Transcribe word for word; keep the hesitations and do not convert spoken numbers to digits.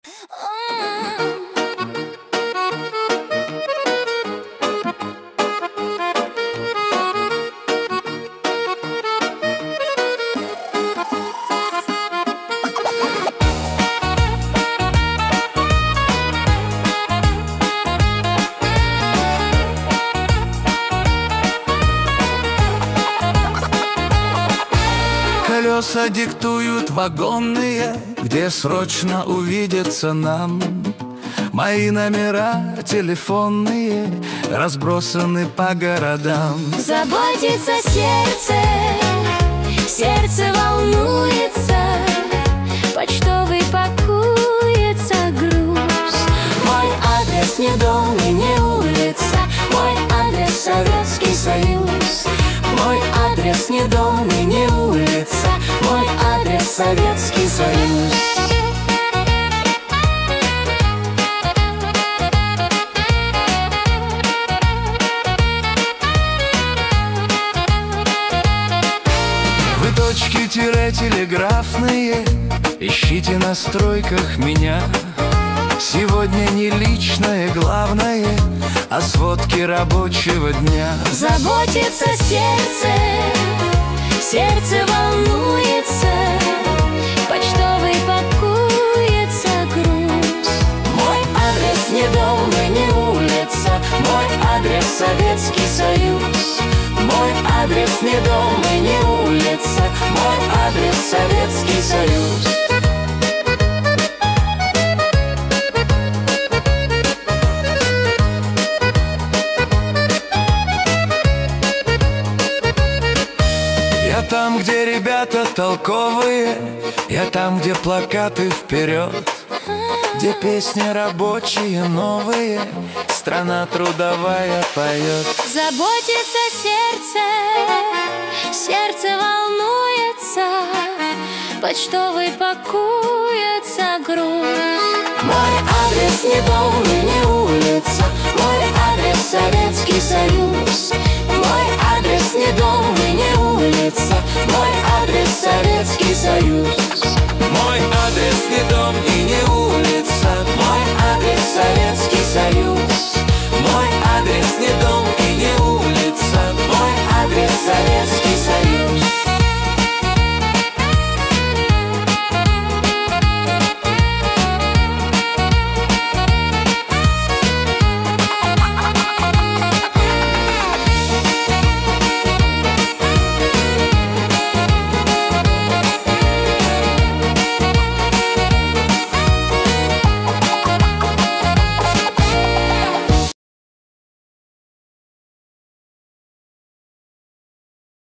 Колеса диктуют вагонные, где срочно увидеться нам. Мои номера телефонные разбросаны по городам. Заботится сердце, сердце волнуется, почтовый пакуется груз. Мой адрес не дом и не улица, мой адрес Советский Союз. Мой адрес не дом и не улица, мой адрес Советский Союз. Вы точки-телеграфные, ищите на стройках меня. Сегодня не личное главное, а сводки рабочего дня. Заботится сердце, сердце волнуется, почтовый пакуется груз. Мой адрес не дом и не улица, мой адрес Советский Союз. Мой адрес не дом и не улица, мой адрес Советский Союз. Я там, где ребята толковые, я там, где плакаты вперед, где песни рабочие новые, страна трудовая поет. Заботится сердце, сердце волнуется, почтовый пакуется груз. Мой адрес не дом и не улица, мой адрес Советский Союз. Мой адрес не дом и не улица, мой адрес Советский Союз. Мой адрес не дом и не улица,